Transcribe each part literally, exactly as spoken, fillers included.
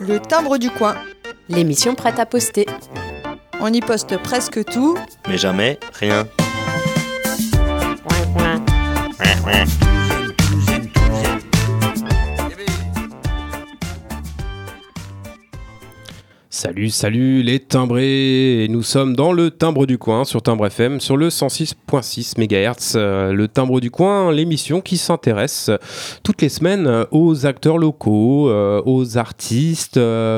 Le timbre du coin. L'émission prête à poster. On y poste presque tout, mais jamais rien. Salut, salut les timbrés, et nous sommes dans le Timbre du Coin sur Timbre F M sur le cent six virgule six mégahertz. Euh, le Timbre du Coin, l'émission qui s'intéresse toutes les semaines aux acteurs locaux, euh, aux artistes, euh,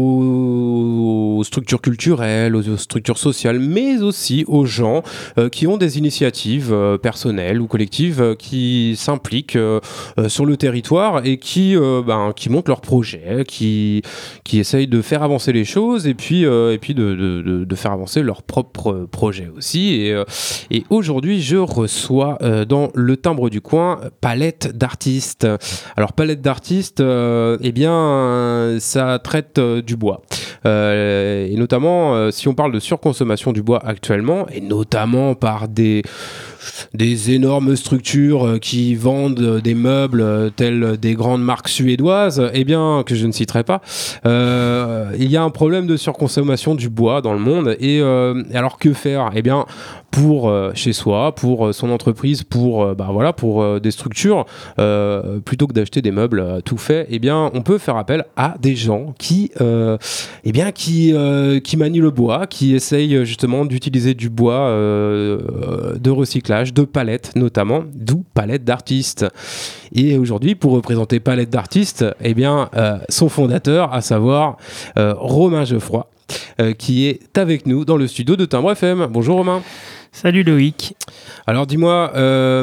aux, aux structures culturelles, aux, aux structures sociales, mais aussi aux gens euh, qui ont des initiatives euh, personnelles ou collectives euh, qui s'impliquent euh, euh, sur le territoire et qui, euh, ben, qui montent leurs projets, qui, qui essayent de faire avancer les choses et puis, euh, et puis de, de, de faire avancer leurs propres projets aussi. Et, euh, et aujourd'hui, je reçois euh, dans le Timbre du Coin Palette d'artistes. Alors, Palette d'artistes, euh, eh bien, ça traite euh, du bois. Euh, et notamment, euh, si on parle de surconsommation du bois actuellement, et notamment par des... des énormes structures qui vendent des meubles tels des grandes marques suédoises, eh bien, que je ne citerai pas, euh, il y a un problème de surconsommation du bois dans le monde. Et euh, alors, que faire ? Eh bien, pour euh, chez soi, pour euh, son entreprise, pour, euh, bah, voilà, pour euh, des structures, euh, plutôt que d'acheter des meubles euh, tout faits, eh bien, on peut faire appel à des gens qui, euh, eh bien, qui, euh, qui manient le bois, qui essayent justement d'utiliser du bois euh, de recyclage, de palettes notamment, d'où Palette d'artistes. Et aujourd'hui, pour représenter Palette d'artistes, eh bien, euh, son fondateur, à savoir euh, Romain Geoffroy, euh, qui est avec nous dans le studio de Timbre F M. Bonjour Romain. Salut Loïc. Alors dis-moi,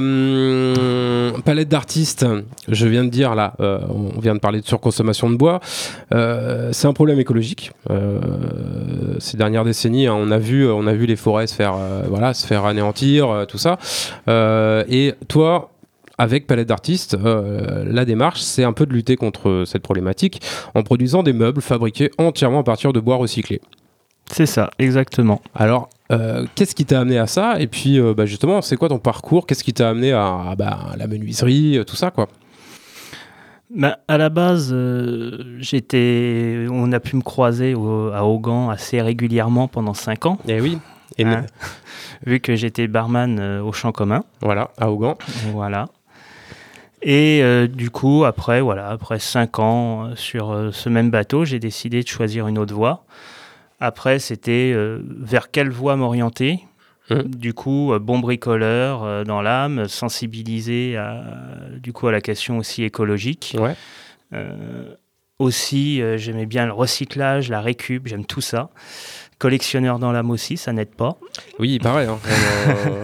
euh, Palette d'artistes, je viens de dire là, euh, on vient de parler de surconsommation de bois, euh, c'est un problème écologique. Euh, ces dernières décennies, hein, on a vu, on a vu les forêts se faire, euh, voilà, se faire anéantir, euh, tout ça. Euh, et toi, avec Palette d'artistes, euh, la démarche, c'est un peu de lutter contre cette problématique en produisant des meubles fabriqués entièrement à partir de bois recyclé. C'est ça, exactement. Alors, euh, qu'est-ce qui t'a amené à ça ? Et puis, euh, bah, justement, c'est quoi ton parcours ? Qu'est-ce qui t'a amené à, à bah, la menuiserie, tout ça, quoi ? Bah, à la base, euh, j'étais, on a pu me croiser au, à Augan assez régulièrement pendant cinq ans. Eh oui. Et hein, vu que j'étais barman euh, au Champ Commun. Voilà, à Augan. Voilà. Et euh, du coup, après, voilà, après cinq ans euh, sur euh, ce même bateau, j'ai décidé de choisir une autre voie. Après, c'était euh, vers quelle voie m'orienter. Mmh. Du coup, euh, bon bricoleur euh, dans l'âme, sensibilisé à, du coup, à la question aussi écologique. Ouais. Euh, aussi, euh, j'aimais bien le recyclage, la récup, j'aime tout ça. Collectionneur dans l'âme aussi, ça n'aide pas. Oui, pareil. Hein. euh...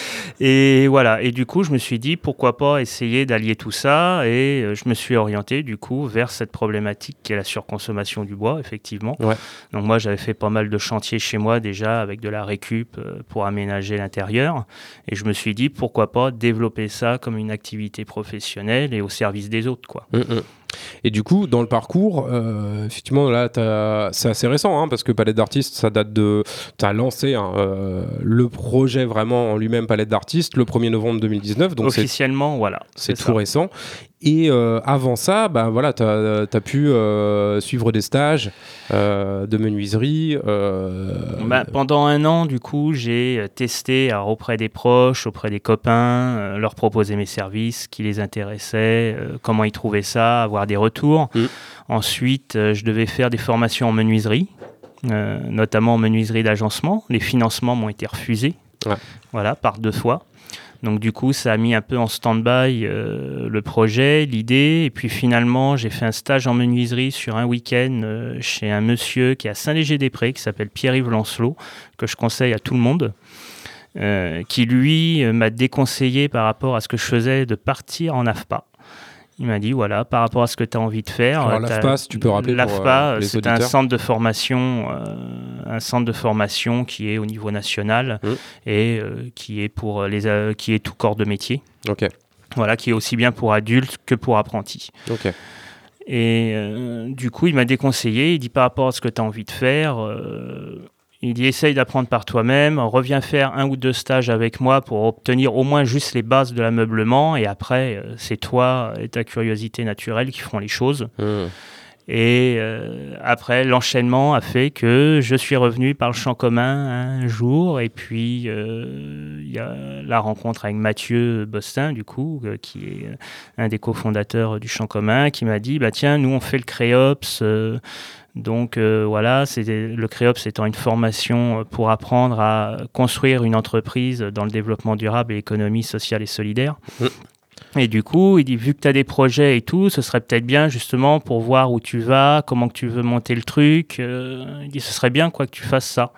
Et voilà, et du coup, je me suis dit, pourquoi pas essayer d'allier tout ça, et euh, je me suis orienté, du coup, vers cette problématique qui est la surconsommation du bois, effectivement. Ouais. Donc moi, j'avais fait pas mal de chantiers chez moi, déjà, avec de la récup euh, pour aménager l'intérieur, et je me suis dit, pourquoi pas développer ça comme une activité professionnelle et au service des autres, quoi. Mmh, mmh. Et du coup, dans le parcours, euh, effectivement, là, t'as... c'est assez récent, hein, parce que Palette d'artistes, ça date de... Tu as lancé hein, euh, le projet vraiment en lui-même, Palette d'artistes, le premier novembre deux mille dix-neuf. Donc officiellement, c'est... voilà. C'est, c'est tout ça. récent. Et euh, avant ça, ben voilà, tu as pu euh, suivre des stages euh, de menuiserie. Euh... Bah, pendant un an, du coup, j'ai testé alors, auprès des proches, auprès des copains, euh, leur proposer mes services, qui les intéressaient, euh, comment ils trouvaient ça, avoir des retours. Mmh. Ensuite, euh, je devais faire des formations en menuiserie, euh, notamment en menuiserie d'agencement. Les financements m'ont été refusés, ouais. voilà, par deux fois. Donc du coup, ça a mis un peu en stand-by euh, le projet, l'idée. Et puis finalement, j'ai fait un stage en menuiserie sur un week-end euh, chez un monsieur qui est à Saint-Léger-des-Prés, qui s'appelle Pierre-Yves Lancelot, que je conseille à tout le monde, euh, qui lui euh, m'a déconseillé par rapport à ce que je faisais de partir en A F P A. Il m'a dit, voilà, par rapport à ce que tu as envie de faire... Alors l'A F P A, si tu peux rappeler l'A F P A, pour euh, les c'est auditeurs. un centre de formation, euh, un centre de formation qui est au niveau national mmh. et euh, qui est pour les, euh, qui est tout corps de métier. Ok. Voilà, qui est aussi bien pour adultes que pour apprentis. Ok. Et euh, du coup, il m'a déconseillé. Il dit, par rapport à ce que tu as envie de faire... Euh, Il dit, essaye d'apprendre par toi-même, reviens faire un ou deux stages avec moi pour obtenir au moins juste les bases de l'ameublement et après, c'est toi et ta curiosité naturelle qui feront les choses. Mmh. Et euh, après, l'enchaînement a fait que je suis revenu par le champ commun un jour, et puis il euh, y a la rencontre avec Mathieu Bostin, du coup, euh, qui est un des cofondateurs du champ commun, qui m'a dit, bah, tiens, nous on fait le Créops, euh, donc euh, voilà, c'est, le Créops étant une formation pour apprendre à construire une entreprise dans le développement durable et l'économie sociale et solidaire. Mmh. Et du coup, il dit, vu que tu as des projets et tout, ce serait peut-être bien justement pour voir où tu vas, comment que tu veux monter le truc. Euh, il dit, ce serait bien quoi que tu fasses ça.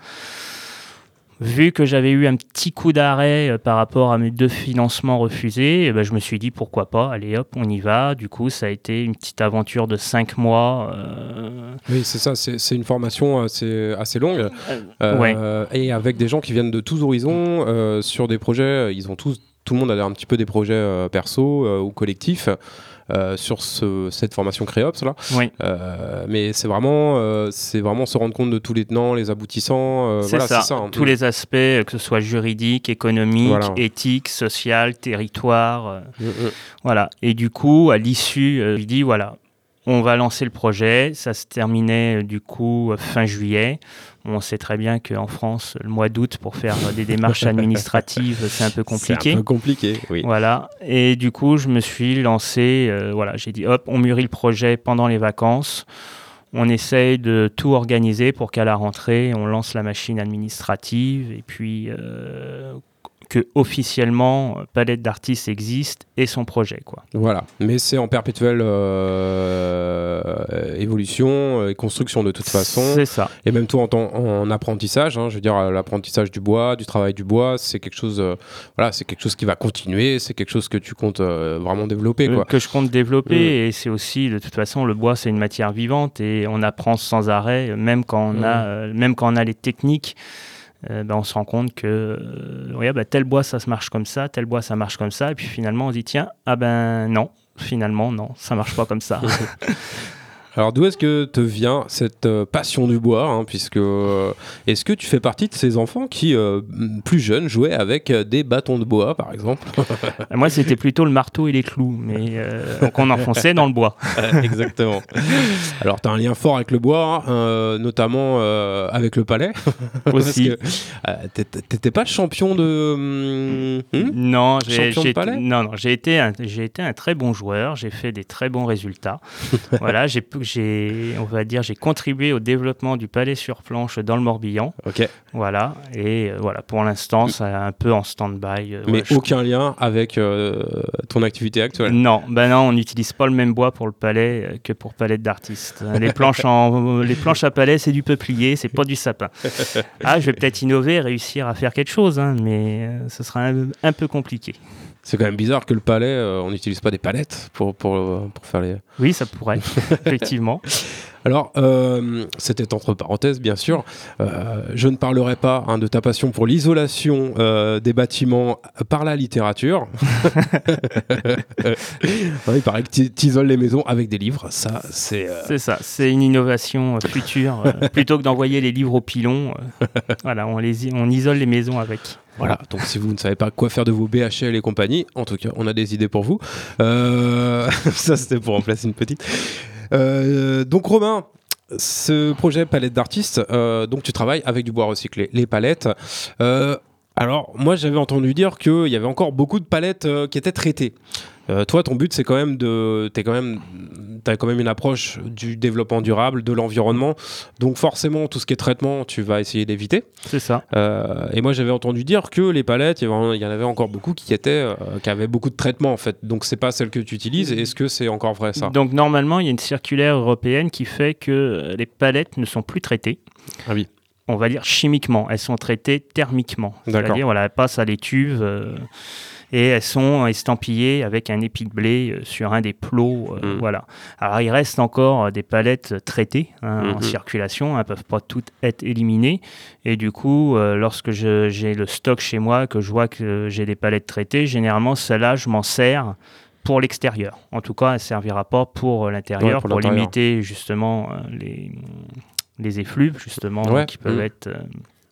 Vu que j'avais eu un petit coup d'arrêt euh, par rapport à mes deux financements refusés, eh ben, je me suis dit, pourquoi pas, allez hop, on y va. Du coup, ça a été une petite aventure de cinq mois. Euh... Oui, c'est ça, c'est, c'est une formation assez, assez longue. Euh, ouais. Et avec des gens qui viennent de tous horizons, euh, sur des projets, ils ont tous... Tout le monde a un petit peu des projets euh, perso euh, ou collectifs euh, sur ce, cette formation Créops là. Oui. Euh, mais c'est vraiment, euh, c'est vraiment se rendre compte de tous les tenants, les aboutissants. Euh, c'est, voilà, ça. c'est ça. Hein. Tous les aspects, que ce soit juridique, économique, voilà. éthique, social, territoire. Euh, mm-hmm. Voilà. Et du coup, à l'issue, euh, je dis voilà, on va lancer le projet. Ça se terminait euh, du coup fin juillet. On sait très bien qu'en France, le mois d'août, pour faire des démarches administratives, c'est un peu compliqué. C'est un peu compliqué, oui. Voilà. Et du coup, je me suis lancé, euh, voilà, j'ai dit, hop, on mûrit le projet pendant les vacances. On essaye de tout organiser pour qu'à la rentrée, on lance la machine administrative et puis euh, que officiellement Palette d'Artistes existe et son projet, quoi. Voilà, mais c'est en perpétuelle euh, évolution et construction de toute façon. C'est ça. Et même toi en, temps, en apprentissage, hein, je veux dire l'apprentissage du bois, du travail du bois, c'est quelque chose, euh, voilà, c'est quelque chose qui va continuer, c'est quelque chose que tu comptes euh, vraiment développer, quoi. Euh, que je compte développer, mmh. Et c'est aussi de toute façon le bois, c'est une matière vivante et on apprend sans arrêt, même quand on mmh. a, euh, même quand on a les techniques. Euh, ben on se rend compte que euh, ouais, ben, tel bois ça se marche comme ça, tel bois ça marche comme ça, et puis finalement on se dit tiens, ah ben non, finalement non, ça marche pas comme ça. Alors d'où est-ce que te vient cette euh, passion du bois, hein, puisque euh, est-ce que tu fais partie de ces enfants qui, euh, plus jeunes, jouaient avec euh, des bâtons de bois, par exemple? Moi, c'était plutôt le marteau et les clous, mais euh, donc on enfonçait dans le bois. Exactement. Alors tu as un lien fort avec le bois, hein, notamment euh, avec le palais. Aussi. Parce que, euh, t'étais pas champion de... Hmm non, j'ai, champion j'ai, de palais non, non, j'ai été, un, j'ai été un très bon joueur, j'ai fait des très bons résultats. Voilà, j'ai J'ai, on va dire, j'ai contribué au développement du palais sur planche dans le Morbihan. Ok. Voilà. Et euh, voilà, pour l'instant, ça est un peu en stand-by. Euh, Mais voilà, aucun je... lien avec euh, ton activité actuelle. Non, ben non, on n'utilise pas le même bois pour le palais euh, que pour Palette d'Artistes. Les planches, en, les planches à palais, c'est du peuplier, c'est pas du sapin. Ah, je vais peut-être innover, réussir à faire quelque chose, hein, mais euh, ce sera un, un peu compliqué. C'est quand même bizarre que le palais, euh, on n'utilise pas des palettes pour, pour, pour faire les... Oui, ça pourrait, effectivement. Alors, euh, c'était entre parenthèses, bien sûr. Euh, je ne parlerai pas hein, de ta passion pour l'isolation euh, des bâtiments par la littérature. Ouais, il paraît que tu isoles les maisons avec des livres. Ça, c'est... Euh... C'est ça, c'est une innovation euh, future. Euh, plutôt que d'envoyer les livres au pilon, euh, voilà, on, les, on isole les maisons avec. Voilà, donc si vous ne savez pas quoi faire de vos B H L et compagnie, en tout cas, on a des idées pour vous. Euh... ça, c'était pour remplacer une petite... Euh, donc Romain, ce projet Palette d'Artistes, euh, donc tu travailles avec du bois recyclé, les palettes. Euh, alors moi j'avais entendu dire qu'il y avait encore beaucoup de palettes euh, qui étaient traitées. Euh, toi ton but c'est quand même de, t'es quand même, t'as quand même une approche du développement durable, de l'environnement. Donc forcément tout ce qui est traitement, tu vas essayer d'éviter. C'est ça. Euh, et moi j'avais entendu dire que les palettes, il y, y en avait encore beaucoup qui étaient, euh, qui avaient beaucoup de traitement en fait. Donc c'est pas celle que tu utilises. Est-ce que c'est encore vrai ça? Donc normalement il y a une circulaire européenne qui fait que les palettes ne sont plus traitées. Ah oui. On va dire chimiquement, elles sont traitées thermiquement. D'accord. C'est-à-dire voilà, elles passent à l'étuve euh, et elles sont estampillées avec un épi de blé euh, sur un des plots. Euh, mmh. Voilà. Alors il reste encore des palettes traitées hein, mmh. en circulation, elles ne peuvent pas toutes être éliminées. Et du coup, euh, lorsque je, j'ai le stock chez moi, que je vois que j'ai des palettes traitées, généralement celles-là, je m'en sers pour l'extérieur. En tout cas, elle ne servira pas pour l'intérieur, ouais, pour, pour l'intérieur. Limiter justement euh, les... les effluves justement ouais, qui peuvent mmh. être euh,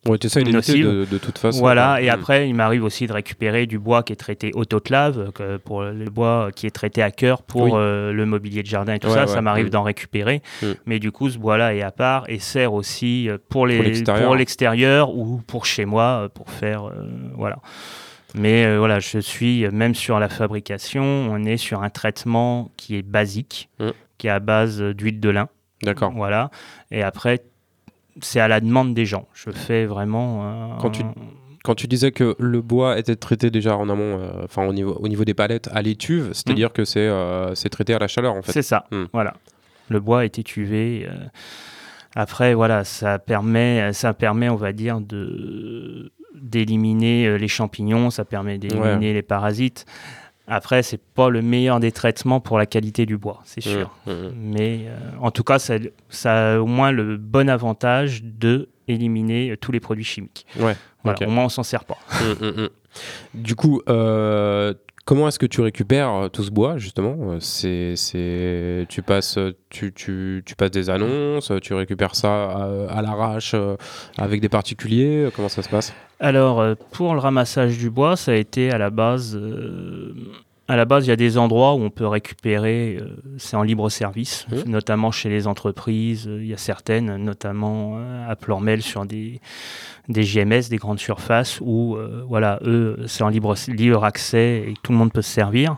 Ouais, tu essaies d'éviter nocives. de, de toute façon. Voilà, ouais. et Mm. après, il m'arrive aussi de récupérer du bois qui est traité autoclave, que pour le bois qui est traité à cœur pour Oui. euh, le mobilier de jardin et tout Ouais, ça, ouais. ça m'arrive Mm. d'en récupérer. Mm. Mais du coup, ce bois-là est à part et sert aussi euh, pour, les, Pour l'extérieur. pour l'extérieur ou pour chez moi, euh, pour faire... euh, voilà. Mais euh, voilà, je suis, euh, même sur la fabrication, on est sur un traitement qui est basique, Mm. qui est à base euh, d'huile de lin. D'accord. Voilà. Et après, c'est à la demande des gens. Je fais vraiment... euh, Quand tu- un- Quand tu disais que le bois était traité déjà en amont, euh, enfin au niveau, au niveau des palettes à l'étuve, c'est-à-dire que c'est euh, c'est traité à la chaleur en fait. C'est ça, Mm. voilà. Le bois a été étuvé. euh, Après, voilà, ça permet, ça permet, on va dire, de d'éliminer euh, les champignons, ça permet d'éliminer Ouais. les parasites. Après, c'est pas le meilleur des traitements pour la qualité du bois, c'est Mm. sûr. Mm. Mais euh, en tout cas, ça, ça a au moins le bon avantage de éliminer euh, tous les produits chimiques. Ouais. Voilà, Ok. au moins on s'en sert pas. Mm, mm, mm. Du coup, euh, comment est-ce que tu récupères euh, tout ce bois justement Euh, c'est, c'est, tu passes, tu, tu, tu passes des annonces, tu récupères ça à, à l'arrache euh, avec des particuliers. Comment ça se passe? Alors, euh, pour le ramassage du bois, ça a été à la base... euh, à la base, il y a des endroits où on peut récupérer, euh, c'est en libre service, Mmh. notamment chez les entreprises. euh, Il y a certaines, notamment euh, à Plormel, sur des, des G M S, des grandes surfaces, où, euh, voilà, eux, c'est en libre, libre accès et tout le monde peut se servir.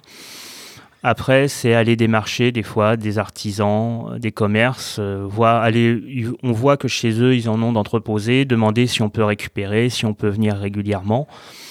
Après, c'est aller démarcher des fois des artisans, euh, des commerces, euh, voir, aller, ils- on voit que chez eux, ils en ont d'entreposés, demander si on peut récupérer, si on peut venir régulièrement.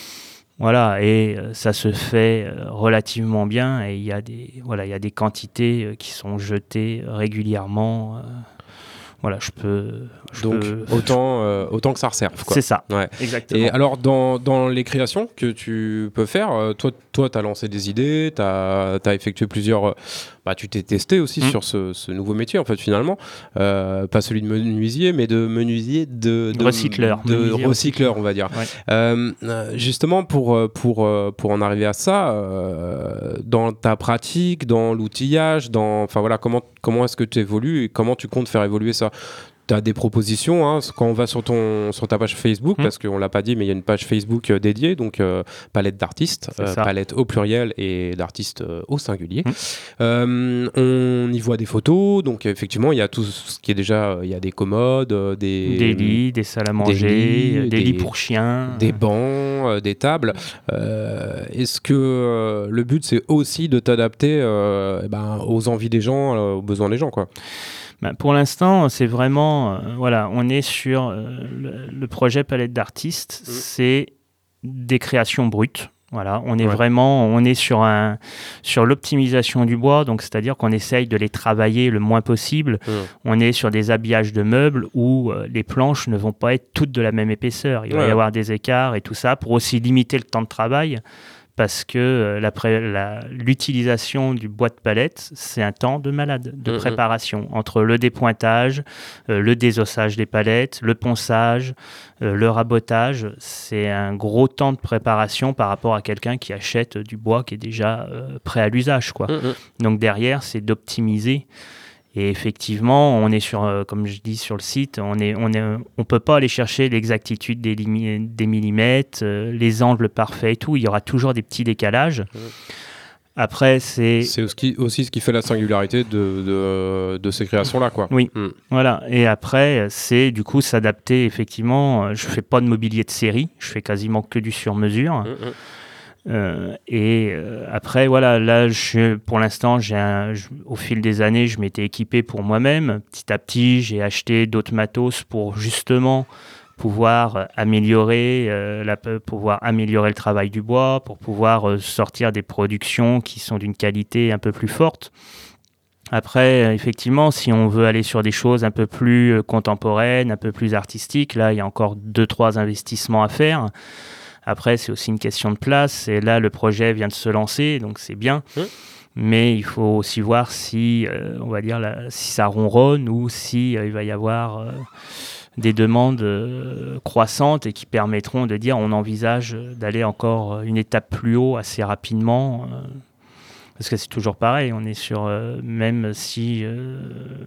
Voilà, et euh, ça se fait euh, relativement bien et il y a des, voilà, il y a des quantités euh, qui sont jetées régulièrement. euh, voilà, je peux... je Donc peux- autant, euh, autant que ça resserve, quoi. C'est ça, Ouais. exactement. Et alors, dans, dans les créations que tu peux faire, euh, toi, toi, tu as lancé des idées, tu as effectué plusieurs... euh, bah, tu t'es testé aussi Mm. sur ce, ce nouveau métier, en fait, finalement. Euh, pas celui de menuisier, mais de menuisier de... de Recycleur. De Menuisier recycleur, on va dire. Ouais. Euh, euh, justement, pour, euh, pour, euh, pour en arriver à ça, euh, dans ta pratique, dans l'outillage, dans... Enfin, voilà, comment, comment est-ce que tu évolues et comment tu comptes faire évoluer ça? Tu as des propositions hein, quand on va sur, ton, sur ta page Facebook, Mmh. parce qu'on ne l'a pas dit, mais il y a une page Facebook euh, dédiée, donc euh, palette d'artistes, C'est euh, ça. palette au pluriel et d'artistes euh, au singulier. Mmh. Euh, on y voit des photos, donc effectivement, il y a tout ce qui est déjà, euh, il y a des commodes, euh, des, Des lits, des salles à manger, lits, euh, des, des- lits pour chiens. des bancs, euh, des tables. Euh, Est-ce que euh, le but, c'est aussi de t'adapter euh, eh ben, aux envies des gens, euh, aux besoins des gens, quoi? Ben, pour l'instant, c'est vraiment, euh, voilà, on est sur euh, le, le projet Palette d'artistes, Mm. c'est des créations brutes. Voilà, on est Ouais. vraiment, on est sur un, sur l'optimisation du bois, donc c'est-à-dire qu'on essaye de les travailler le moins possible. Mm. On est sur des habillages de meubles où euh, les planches ne vont pas être toutes de la même épaisseur. Il va Ouais. y avoir des écarts et tout ça pour aussi limiter le temps de travail. Parce que euh, la pré- la- l'utilisation du bois de palette, c'est un temps de malade, de Mhm. préparation, entre le dépointage, euh, le désossage des palettes, le ponçage, euh, le rabotage. C'est un gros temps de préparation par rapport à quelqu'un qui achète du bois qui est déjà euh, prêt à l'usage, quoi. Mm, mm. Donc derrière, c'est d'optimiser. Et effectivement, on est sur, euh, comme je dis sur le site, on est, on est, on peut pas aller chercher l'exactitude des, limi- des millimètres, euh, les angles parfaits et tout. Il y aura toujours des petits décalages. Mmh. Après, c'est C'est aussi, aussi ce qui fait la singularité de, de, de ces créations-là, quoi. Oui. Mm. voilà. Et après, c'est du coup s'adapter. Effectivement, euh, je fais pas de mobilier de série. Je fais quasiment que du sur-mesure. Mm, mm. Euh, et euh, après, voilà, là, je, pour l'instant, j'ai un- je- au fil des années, je m'étais équipé pour moi-même. Petit à petit, j'ai acheté d'autres matos pour justement pouvoir euh, améliorer, euh, la, pouvoir améliorer le travail du bois, pour pouvoir euh, sortir des productions qui sont d'une qualité un peu plus forte. Après, euh, effectivement, si on veut aller sur des choses un peu plus euh, contemporaines, un peu plus artistiques, là, il y a encore deux, trois investissements à faire. Après, c'est aussi une question de place. Et là, le projet vient de se lancer, donc c'est bien. Mmh. Mais il faut aussi voir si, euh, on va dire, là, si ça ronronne ou si euh, il va y avoir euh, des demandes euh, croissantes et qui permettront de dire on envisage d'aller encore une étape plus haut assez rapidement. Euh, parce que c'est toujours pareil, on est sur, euh, même si euh,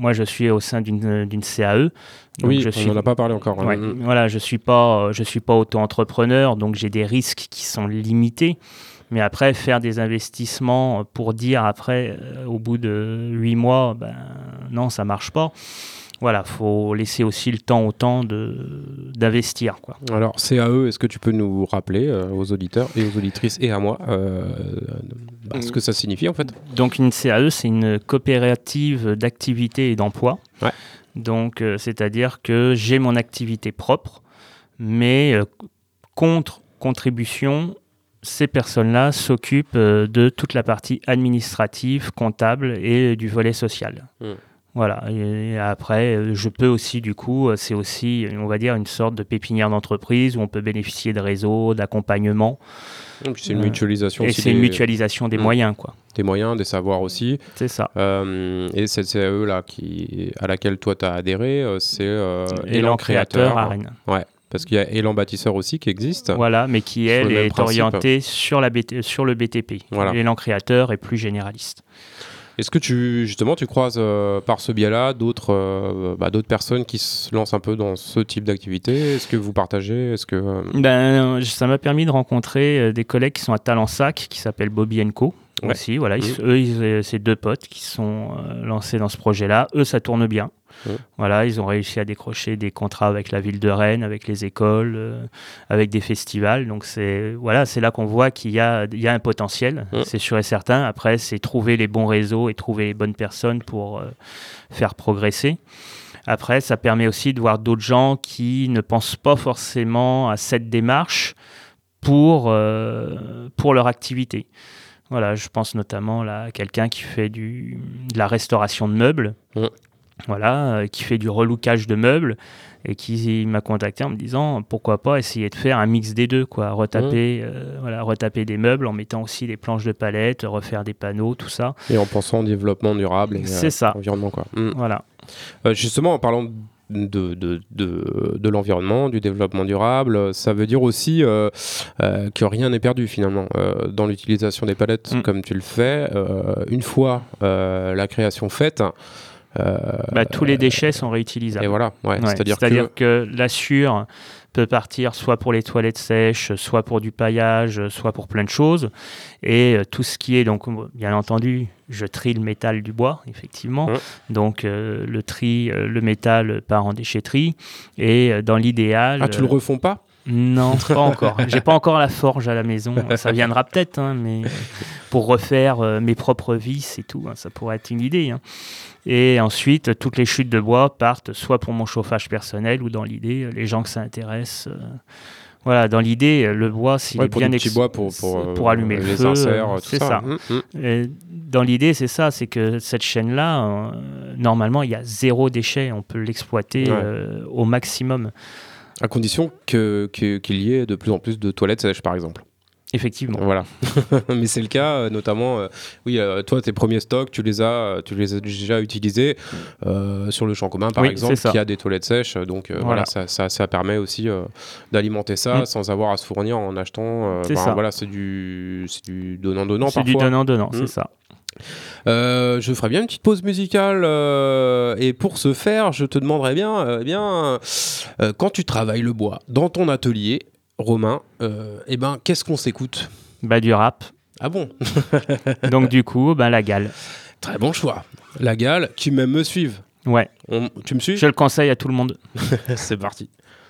moi, je suis au sein d'une, d'une C A E. Donc oui, je on suis, n'en a pas parlé encore. ouais, Mmh. Voilà, je ne suis pas, je suis pas auto-entrepreneur, donc j'ai des risques qui sont limités. Mais après, faire des investissements pour dire après, euh, au bout de huit mois, ben, non, ça ne marche pas. Voilà, il faut laisser aussi le temps au temps de, d'investir, quoi. Alors, C A E, est-ce que tu peux nous rappeler euh, aux auditeurs et aux auditrices et à moi euh, bah, ce que ça signifie en fait? Donc une C A E, c'est une coopérative d'activité et d'emploi. Ouais. Donc, euh, c'est-à-dire que j'ai mon activité propre, mais euh, contre contribution, ces personnes-là s'occupent euh, de toute la partie administrative, comptable et du volet social. Mmh. Voilà, et après, je peux aussi, du coup, c'est aussi, on va dire, une sorte de pépinière d'entreprise où on peut bénéficier de réseaux, d'accompagnement. Et puis c'est une mutualisation euh, aussi. Et c'est des... une mutualisation des mmh. moyens, quoi. Des moyens, des savoirs aussi. C'est ça. Euh, et cette C A E-là qui, à laquelle toi, tu as adhéré, c'est euh, Élan, Élan Créateur, Créateur à Rennes. Ouais. Parce qu'il y a Élan Bâtisseur aussi qui existe. Voilà, mais qui, elle, est orientée sur, la B T, sur le B T P. Voilà. Élan Créateur est plus généraliste. Est-ce que tu, justement, tu croises euh, par ce biais-là d'autres, euh, bah, d'autres personnes qui se lancent un peu dans ce type d'activité? Est-ce que vous partagez? Est-ce que, euh... ben, ça m'a permis de rencontrer euh, des collègues qui sont à Talensac, qui s'appellent Bobby and Co. Ouais. Aussi. Voilà, mmh. ils, eux, ils, c'est deux potes qui sont euh, lancés dans ce projet-là. Eux, ça tourne bien. Mmh. Voilà, ils ont réussi à décrocher des contrats avec la ville de Rennes, avec les écoles, euh, avec des festivals. Donc c'est, voilà, c'est là qu'on voit qu'il y a, il y a un potentiel, mmh. c'est sûr et certain. Après, c'est trouver les bons réseaux et trouver les bonnes personnes pour euh, faire progresser. Après, ça permet aussi de voir d'autres gens qui ne pensent pas forcément à cette démarche pour, euh, pour leur activité. Voilà, je pense notamment là, à quelqu'un qui fait du, de la restauration de meubles. Mmh. Voilà, euh, qui fait du relookage de meubles et qui m'a contacté en me disant pourquoi pas essayer de faire un mix des deux, quoi, retaper, mmh. euh, voilà, retaper des meubles en mettant aussi des planches de palette, refaire des panneaux, tout ça. Et en pensant au développement durable et c'est euh, ça. Environnement, quoi. Mmh. Voilà. Euh, justement, en parlant de, de, de, de l'environnement, du développement durable, ça veut dire aussi euh, euh, que rien n'est perdu finalement euh, dans l'utilisation des palettes mmh. comme tu le fais. Euh, une fois euh, la création faite, Euh, bah, tous les déchets sont réutilisables. Et voilà, ouais, ouais, c'est-à-dire, c'est-à-dire que... que la sûre peut partir soit pour les toilettes sèches, soit pour du paillage, soit pour plein de choses. Et euh, tout ce qui est, donc, bien entendu, je trie le métal du bois, effectivement. Mmh. Donc, euh, le tri, euh, le métal part en déchetterie. Et euh, dans l'idéal... Ah, tu euh, le refonds pas ? Non, pas encore. J'ai pas encore la forge à la maison. Ça viendra peut-être, hein, mais pour refaire euh, mes propres vis et tout, hein, ça pourrait être une idée. Hein. Et ensuite, toutes les chutes de bois partent soit pour mon chauffage personnel ou dans l'idée, les gens que ça intéresse. Euh, voilà, dans l'idée, le bois, s'il ouais, est bien ex- bois pour, pour, pour allumer euh, le les feu, inserts, tout c'est ça. ça. Mmh, mmh. Et dans l'idée, c'est ça, c'est que cette chaîne-là, euh, normalement, il y a zéro déchet. On peut l'exploiter ouais. euh, au maximum. À condition que, que, qu'il y ait de plus en plus de toilettes sèches, par exemple. Effectivement. Voilà. Mais c'est le cas, notamment, euh, oui, euh, toi, tes premiers stocks, tu les as, tu les as déjà utilisés euh, sur le champ commun, par oui, exemple, qui a des toilettes sèches. Donc, euh, voilà, voilà ça, ça, ça permet aussi euh, d'alimenter ça mmh. sans avoir à se fournir en achetant. Euh, c'est ben, ça. Voilà, c'est du, c'est du donnant-donnant, c'est parfois. C'est du donnant-donnant, mmh. c'est ça. Euh, je ferais bien une petite pause musicale euh, et pour ce faire, je te demanderais bien, euh, eh bien euh, quand tu travailles le bois dans ton atelier, Romain, euh, eh ben, qu'est-ce qu'on s'écoute ? Bah, du rap. Ah bon ? Donc du coup, bah, la Gale. Très bon choix. La Gale, qui même me suivent. Ouais. On, tu me suis ? Je le conseille à tout le monde. C'est parti.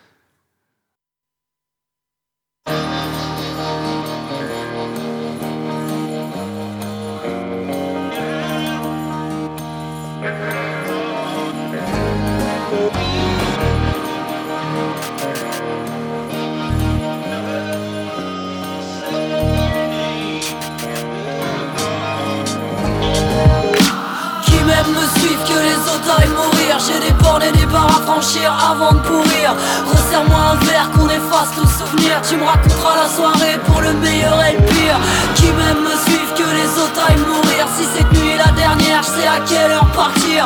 me suivent, que les autres aillent mourir. J'ai des bornes et des barres à franchir avant de pourrir. Resserre-moi un verre qu'on efface tout souvenir. Tu me raconteras la soirée pour le meilleur et le pire. Qui même me suivent, que les autres aillent mourir. Si cette nuit est la dernière, je sais à quelle heure partir.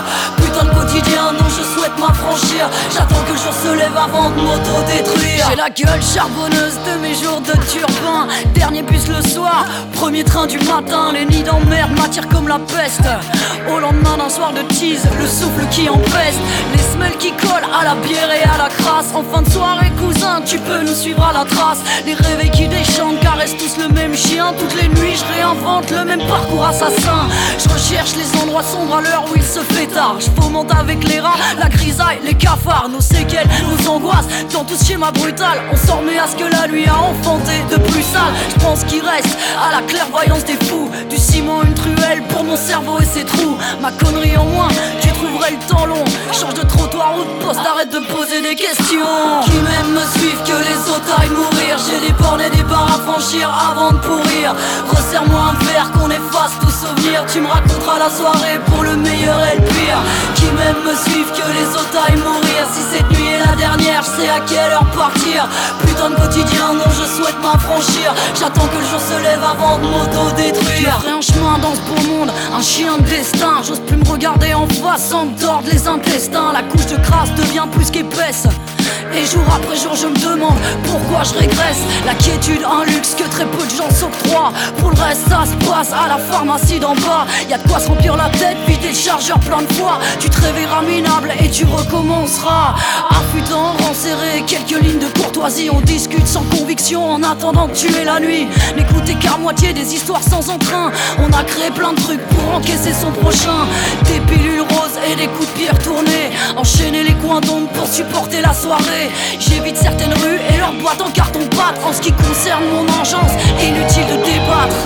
Putain de quotidien dont je souhaite m'affranchir. J'attends que le jour se lève avant de m'auto-détruire. J'ai la gueule charbonneuse de mes jours de turbin. Dernier bus le soir, premier train du matin. Les nids d'emmerde m'attirent comme la peste. Au lendemain d'un soir de tease, le souffle qui empeste. Les semelles qui collent à la bière et à la crasse. En fin de soirée cousin, tu peux nous suivre à la trace. Les réveils qui déchantent caressent tous le même chien. Toutes les nuits je réinvente le même parcours assassin. Je recherche les endroits sombres à l'heure où il se fait tard. Je fomente avec les rats, la grisaille, les cafards. Nos séquelles, nos angoisses, dans tout ce schéma brutal. On s'en remet à ce que la nuit a enfanté de plus sale. Je pense qu'il reste à la clairvoyance des fous. Du ciment une truelle pour mon cerveau et ses trous. Ma connerie en moins, tu trouverais le temps long. Change de trottoir ou de poste, arrête de poser des questions. Qui m'aiment me suivent, que les autres aillent mourir. J'ai des bornes et des barres à franchir avant de pourrir. Resserre-moi un verre qu'on efface tout souvenir. Tu me raconteras la soirée pour le meilleur et le pire. Qui m'aiment me suivent, que les autres aillent mourir. Si cette nuit est la dernière, je sais à quelle heure partir. Putain de quotidien dont je souhaite m'affranchir. J'attends que le jour se lève avant de m'auto-détruire. Je ferai un chemin dans ce beau monde, un chien de destin. J'ose plus me regarder en face sans me tordre les intestins. La couche de crasse devient plus qu'épaisse. Et jour après jour je me demande pourquoi je régresse. La quiétude, un luxe que très peu de gens s'octroient. Pour le reste ça se passe à la pharmacie d'en bas. Y'a de quoi se remplir la tête, vider le chargeur plein de fois. Tu te réveilleras minable et tu recommenceras. Affûtant, rang serré, quelques lignes de courtoisie. On discute sans conviction en attendant de tuer la nuit. N'écoutez qu'à moitié des histoires sans entrain. On a créé plein de trucs pour encaisser son prochain. Des pilules roses et des coups de pied retournés. Enchaîner les coins d'ombre pour supporter la soirée. J'évite certaines rues et leurs boîtes en carton-pâte. En ce qui concerne mon engeance, inutile de débattre.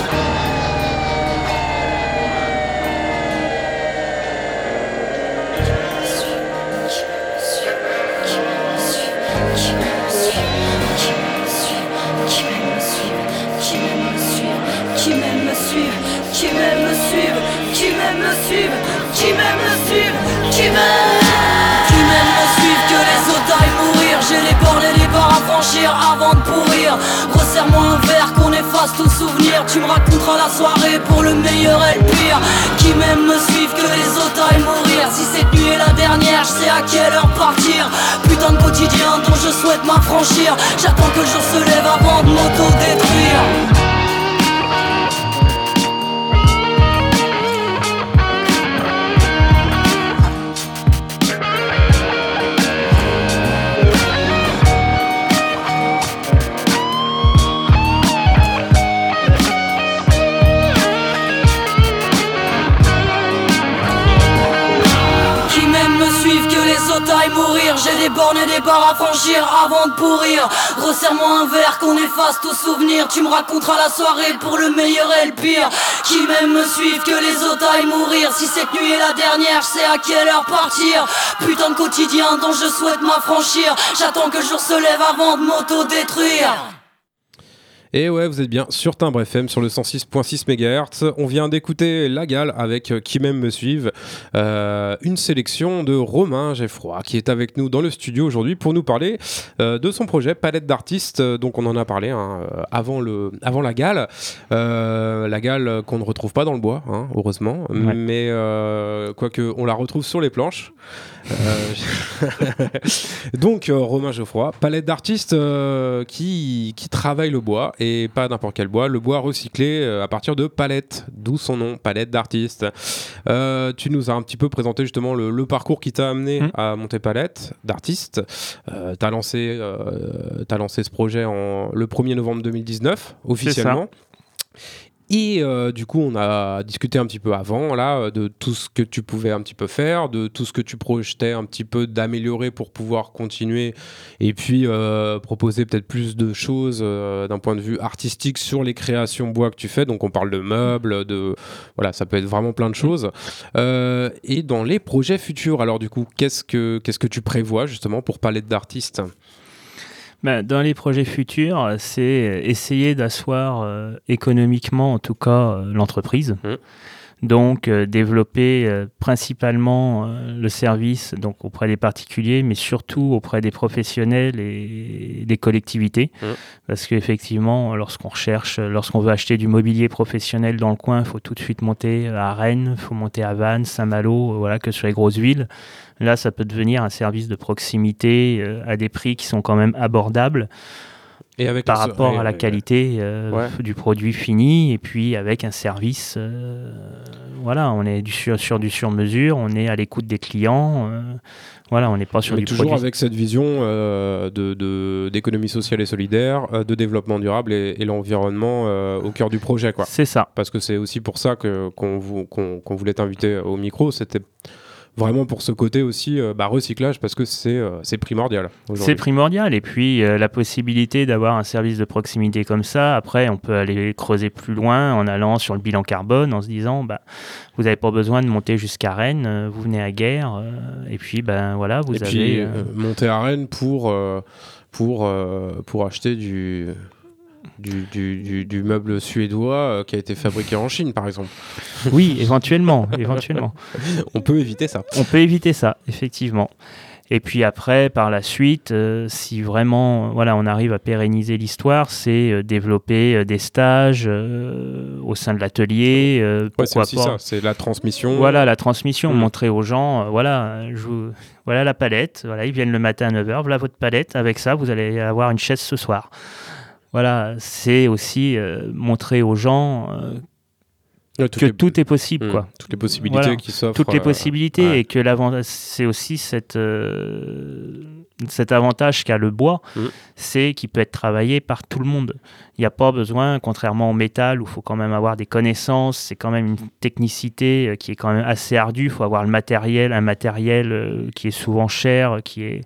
Qui m'aime me suivre, qui m'aime me suivre, qui m'aime me suivre, qui m'aime me suivre, qui m'aime, qui m'aime me suivre, que les autres aillent mourir. J'ai les bornes et les barres à franchir avant de pourrir. Resserre-moi un verre qu'on efface tout souvenir. Tu me raconteras la soirée pour le meilleur et le pire. Qui m'aime me suivre, que les autres aillent mourir. Si cette nuit est la dernière, je sais à quelle heure partir. Putain de quotidien dont je souhaite m'affranchir. J'attends que le jour se lève avant de m'auto-détruire. Mourir, j'ai des bornes et des barres à franchir avant de pourrir. Resserre-moi un verre qu'on efface tout souvenir. Tu me raconteras la soirée pour le meilleur et le pire. Qui m'aime me suivre, que les autres aillent mourir. Si cette nuit est la dernière, je sais à quelle heure partir. Putain de quotidien dont je souhaite m'affranchir. J'attends que le jour se lève avant de m'auto-détruire. Et ouais, vous êtes bien sur Timbre F M, sur le cent six virgule six mégahertz. On vient d'écouter La Gale avec euh, Qui m'aime me suive. Euh, une sélection de Romain Geffroy qui est avec nous dans le studio aujourd'hui pour nous parler euh, de son projet Palette d'artistes. Donc on en a parlé hein, avant, le, avant La Gale. Euh, la Gale qu'on ne retrouve pas dans le bois, hein, heureusement. Ouais. Mais euh, quoique on la retrouve sur les planches. Euh, Donc euh, Romain Geffroy, Palette d'artistes euh, qui, qui travaille le bois. Et pas n'importe quel bois, le bois recyclé euh, à partir de palettes, d'où son nom, Palette d'artistes. Euh, tu nous as un petit peu présenté justement le, le parcours qui t'a amené mmh. à monter Palette d'artistes. Euh, t'as lancé, euh, t'as lancé ce projet en, le premier novembre deux mille dix-neuf, officiellement. Et euh, du coup, on a discuté un petit peu avant là, de tout ce que tu pouvais un petit peu faire, de tout ce que tu projetais un petit peu d'améliorer pour pouvoir continuer et puis euh, proposer peut-être plus de choses euh, d'un point de vue artistique sur les créations bois que tu fais. Donc, on parle de meubles, de... voilà, ça peut être vraiment plein de choses. Euh, et dans les projets futurs, alors du coup, qu'est-ce que, qu'est-ce que tu prévois justement pour Palette d'artistes ? Ben, dans les projets futurs, c'est essayer d'asseoir euh, économiquement, en tout cas, euh, l'entreprise. Mmh. Donc, euh, développer euh, principalement euh, le service donc, auprès des particuliers, mais surtout auprès des professionnels et des collectivités. Mmh. Parce qu'effectivement, lorsqu'on recherche, lorsqu'on veut acheter du mobilier professionnel dans le coin, il faut tout de suite monter à Rennes, il faut monter à Vannes, Saint-Malo, voilà, que sur les grosses villes. Là, ça peut devenir un service de proximité euh, à des prix qui sont quand même abordables. Et avec par rapport à la qualité euh, ouais. du produit fini, et puis avec un service, euh, voilà, on est du sur, sur du sur-mesure, on est à l'écoute des clients, euh, voilà, on n'est pas sur Mais du toujours produit. avec cette vision euh, de, de, d'économie sociale et solidaire, euh, de développement durable et, et l'environnement euh, au cœur du projet, quoi. C'est ça. Parce que c'est aussi pour ça que, qu'on, vous, qu'on, qu'on voulait t'inviter au micro, c'était... Vraiment pour ce côté aussi euh, bah, recyclage parce que c'est, euh, c'est primordial aujourd'hui. C'est primordial et puis euh, la possibilité d'avoir un service de proximité comme ça, après on peut aller creuser plus loin en allant sur le bilan carbone en se disant bah, vous n'avez pas besoin de monter jusqu'à Rennes, euh, vous venez à Guerre euh, et puis ben, voilà vous et avez... puis euh... monter à Rennes pour, euh, pour, euh, pour acheter du... Du, du, du, du meuble suédois euh, qui a été fabriqué en Chine, par exemple. Oui, éventuellement, éventuellement. On peut éviter ça. On peut éviter ça, effectivement. Et puis après, par la suite, euh, si vraiment voilà, on arrive à pérenniser l'histoire, c'est euh, développer euh, des stages euh, au sein de l'atelier. Euh, ouais, c'est aussi pas... ça, c'est la transmission. Voilà, la transmission, mmh. montrer aux gens, euh, voilà, je vous... voilà la palette, voilà, ils viennent le matin à neuf heures, voilà votre palette, avec ça, vous allez avoir une chaise ce soir. Voilà, c'est aussi euh, montrer aux gens euh, ouais, que les... tout est possible. Mmh, quoi. Toutes les possibilités voilà. qui s'offrent. Toutes les possibilités euh, ouais. et que l'avantage, c'est aussi cette, euh, cet avantage qu'a le bois, mmh. c'est qu'il peut être travaillé par tout le monde. Il n'y a pas besoin, contrairement au métal où il faut quand même avoir des connaissances, c'est quand même une technicité euh, qui est quand même assez ardue, il faut avoir le matériel, un matériel euh, qui est souvent cher, qui est...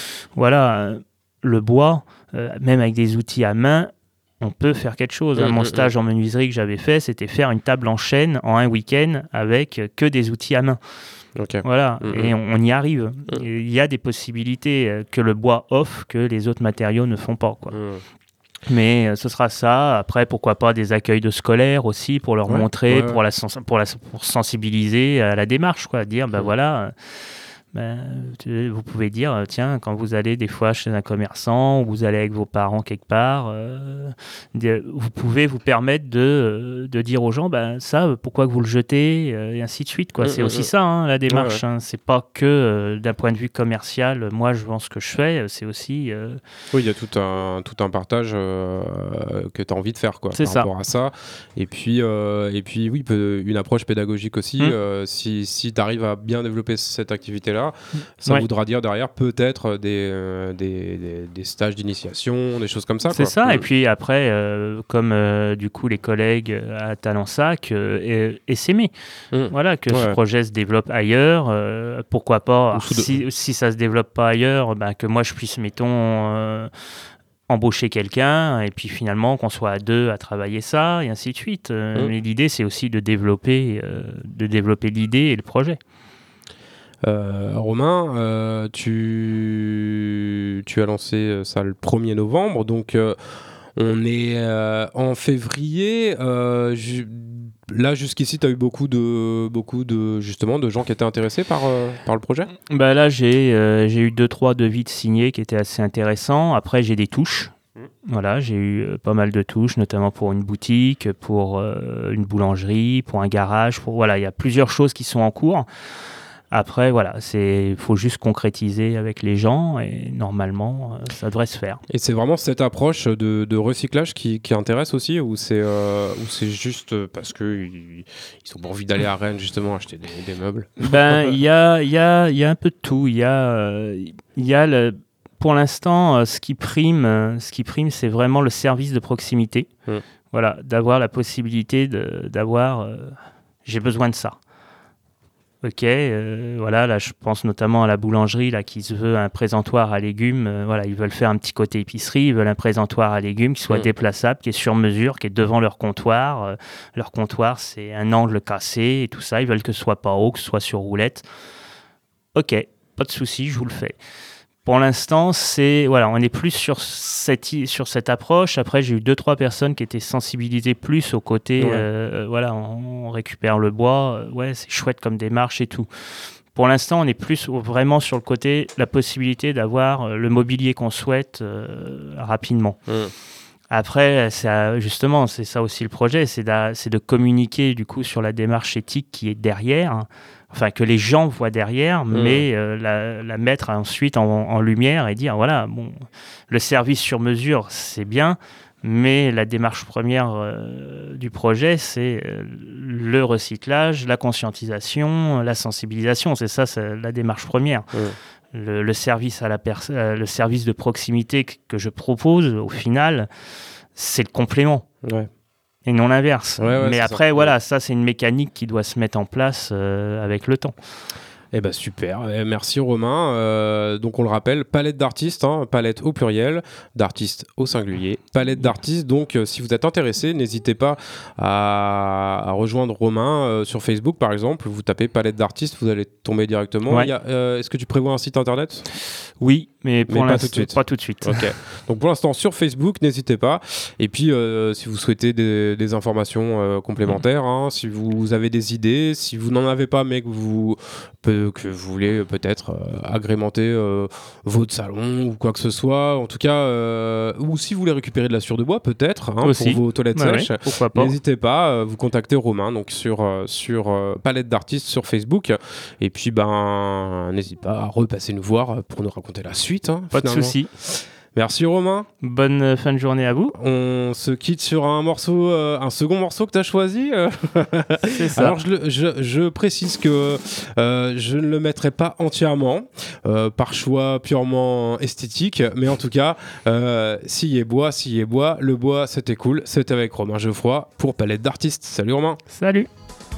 Voilà, euh, le bois... Euh, même avec des outils à main, on peut faire quelque chose. Mmh, hein. Mon stage mmh. en menuiserie que j'avais fait, c'était faire une table en chêne en un week-end avec que des outils à main. Okay. Voilà, mmh. et on, on y arrive. Mmh. Il y a des possibilités que le bois offre que les autres matériaux ne font pas, quoi. Mmh. Mais euh, ce sera ça. Après, pourquoi pas des accueils de scolaires aussi pour leur ouais, montrer, ouais, ouais. Pour, la sens- pour, la, pour sensibiliser à la démarche, quoi. Dire, ben mmh. voilà... Ben, vous pouvez dire, tiens, quand vous allez des fois chez un commerçant ou vous allez avec vos parents quelque part, euh, vous pouvez vous permettre de, de dire aux gens, ben, ça, pourquoi que vous le jetez, et ainsi de suite. Quoi. Mmh, c'est mmh, aussi mmh. ça, hein, la démarche. Ouais, ouais. Hein. C'est pas que euh, d'un point de vue commercial, moi, je vends ce que je fais, c'est aussi... Euh... Oui, il y a tout un, tout un partage euh, que tu as envie de faire quoi, c'est par ça. rapport à ça. Et puis, euh, et puis oui, une approche pédagogique aussi. Mmh. Euh, si si tu arrives à bien développer cette activité-là, ça ouais. voudra dire derrière peut-être des, euh, des, des, des stages d'initiation, des choses comme ça. C'est quoi. ça, mmh. et mmh. puis après, euh, comme euh, du coup les collègues à Talensac, euh, et, et s'aimer. Mmh. Voilà, que ouais. ce projet se développe ailleurs, euh, pourquoi pas, si, de... si ça se développe pas ailleurs, ben, que moi je puisse, mettons... Euh, embaucher quelqu'un et puis finalement qu'on soit à deux à travailler ça et ainsi de suite. Euh, mmh. Mais l'idée c'est aussi de développer, euh, de développer l'idée et le projet. Euh, Romain, euh, tu, tu as lancé ça le premier novembre, donc euh, on est euh, en février. Euh, ju- là, jusqu'ici, tu as eu beaucoup de, beaucoup de, justement, de gens qui étaient intéressés par, euh, par le projet ? Bah là, j'ai, euh, j'ai eu deux, trois devis de signés qui étaient assez intéressants. Après, j'ai des touches. Mmh. Voilà, j'ai eu euh, pas mal de touches, notamment pour une boutique, pour euh, une boulangerie, pour un garage. Pour, voilà, il y a plusieurs choses qui sont en cours. Après, voilà, il faut juste concrétiser avec les gens et normalement, euh, ça devrait se faire. Et c'est vraiment cette approche de, de recyclage qui, qui intéresse aussi ou c'est, euh, ou c'est juste parce qu'ils ils ont pas envie d'aller à Rennes justement acheter des, des meubles ? Ben, il y a, y, a, y a un peu de tout. Il y a, euh, y a le, pour l'instant, euh, ce qui prime, euh, ce qui prime, c'est vraiment le service de proximité. Hum. Voilà, d'avoir la possibilité de, d'avoir... Euh, j'ai besoin de ça. Ok, euh, voilà, là je pense notamment à la boulangerie là, qui se veut un présentoir à légumes. Euh, voilà, ils veulent faire un petit côté épicerie, ils veulent un présentoir à légumes qui soit mmh. déplaçable, qui est sur mesure, qui est devant leur comptoir. Euh, leur comptoir, c'est un angle cassé et tout ça. Ils veulent que ce soit pas haut, que ce soit sur roulette. Ok, pas de souci, je vous le fais. pour l'instant, c'est voilà, on est plus sur cette sur cette approche. Après, j'ai eu deux trois personnes qui étaient sensibilisées plus au côté, ouais. euh, voilà, on, on récupère le bois, ouais, c'est chouette comme démarche et tout. Pour l'instant, on est plus vraiment sur le côté la possibilité d'avoir le mobilier qu'on souhaite euh, rapidement. Mmh. Après, c'est, justement, c'est ça aussi le projet, c'est de, c'est de communiquer du coup sur la démarche éthique qui est derrière. Hein. Enfin, que les gens voient derrière, mmh. mais euh, la, la mettre ensuite en, en lumière et dire, voilà, bon, le service sur mesure, c'est bien, mais la démarche première euh, du projet, c'est euh, le recyclage, la conscientisation, la sensibilisation, c'est ça, c'est la démarche première. Mmh. Le, le, service à la pers- euh, le service de proximité que, que je propose, au final, c'est le complément. Ouais. Et non l'inverse. Ouais, ouais, mais après, ça. voilà, ça, c'est une mécanique qui doit se mettre en place euh, avec le temps. Eh ben super, eh, merci Romain. Euh, donc on le rappelle, palette d'artistes, hein, palette au pluriel, d'artistes au singulier, palette d'artistes. Donc euh, si vous êtes intéressé, n'hésitez pas à, à rejoindre Romain euh, sur Facebook par exemple. Vous tapez palette d'artistes, vous allez tomber directement. Ouais. Il y a, euh, est-ce que tu prévois un site internet ? Oui, mais, pour mais pas, tout de suite. pas tout de suite. Ok. Donc pour l'instant sur Facebook, n'hésitez pas. Et puis euh, si vous souhaitez des, des informations euh, complémentaires, mmh. hein, si vous avez des idées, si vous n'en avez pas mais que vous peu, que vous voulez peut-être euh, agrémenter euh, votre salon ou quoi que ce soit, en tout cas, euh, ou si vous voulez récupérer de la sciure de bois peut-être hein, pour vos toilettes ouais, sèches, ouais, pourquoi pas. N'hésitez pas, euh, vous contactez Romain donc sur euh, sur euh, palette d'artistes sur Facebook. Et puis ben n'hésitez pas à repasser nous voir pour nous raconter la suite. Hein, pas finalement. de souci. Merci Romain. Bonne fin de journée à vous. On se quitte sur un morceau, euh, un second morceau que tu as choisi. C'est ça. Alors je, je, je précise que euh, je ne le mettrai pas entièrement euh, par choix purement esthétique, mais en tout cas, euh, s'il y est bois, s'il y est bois, le bois c'était cool. C'était avec Romain Geoffroy pour Palette d'artistes. Salut Romain. Salut.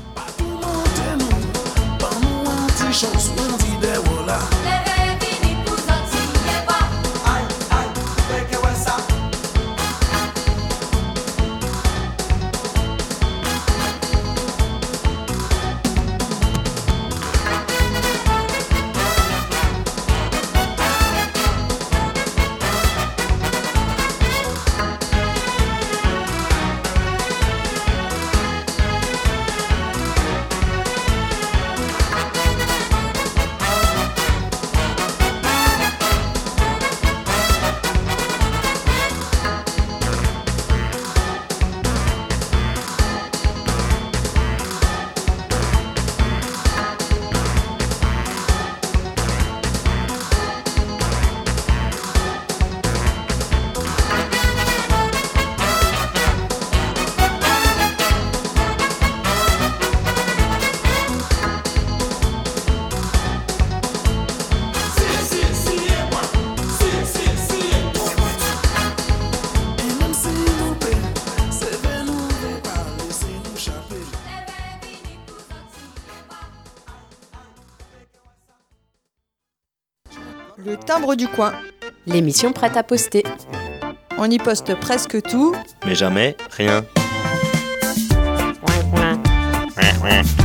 Le timbre du coin. L'émission prête à poster. On y poste presque tout, mais jamais rien.